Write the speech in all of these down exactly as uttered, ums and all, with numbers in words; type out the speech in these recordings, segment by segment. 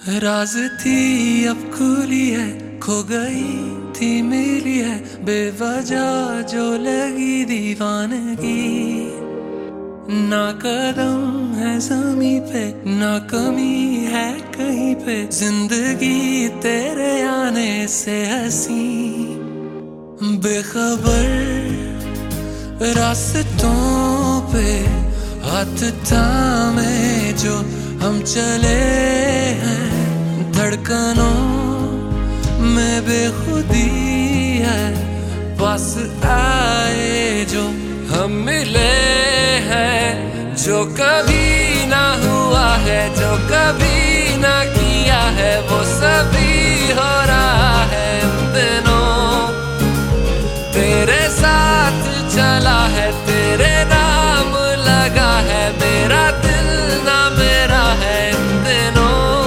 राज थी अब खुली है, खो गई थी मिली है, बेवजह जो लगी दीवानगी। ना कदम है ज़मीं पे, ना कमी है कहीं पे, जिंदगी तेरे आने से हंसी। बेखबर रास्तों पे हाथ थामे जो हम चले हैं, धड़कनों में बेखुदी है, पास आए जो हम मिले हैं। जो कभी ना हुआ है, जो कभी ना किया है, वो सभी हो रहा है इन दिनों। तेरे साथ चला है, तेरे नाम लगा है, मेरा दिल ना मेरा है इन दिनों।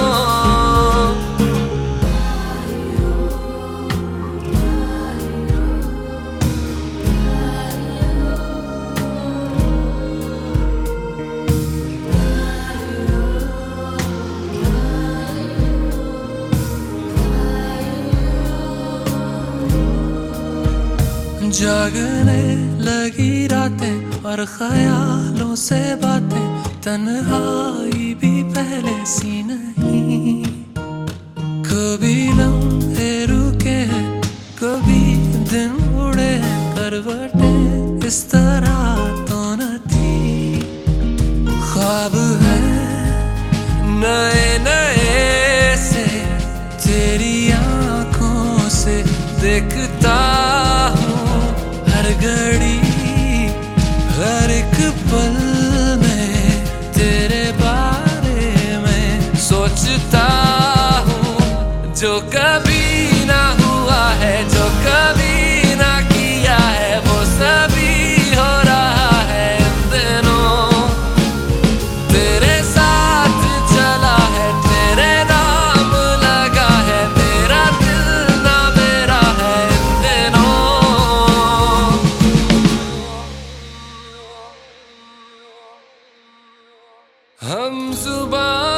जागने लगी रातें और ख्यालों से बातें, तन्हाई भी पहले सी नहीं। कभी लम्हे रुके हैं, कभी दिन उड़े हैं, करवटें इस तरह तो न थी। ख्वाब है नए नए से तेरी आंखों से देखता हूँ, हर घड़ी हर एक पल में तेरे बारे में सोचता हूँ। जो कभी ना हुआ है, जो कभी ना किया है, वो सभी हो रहा है इन दिनों। तेरे साथ चला है, तेरे नाम लगा है, मेरा दिल ना मेरा है इन दिनों। हम जुबान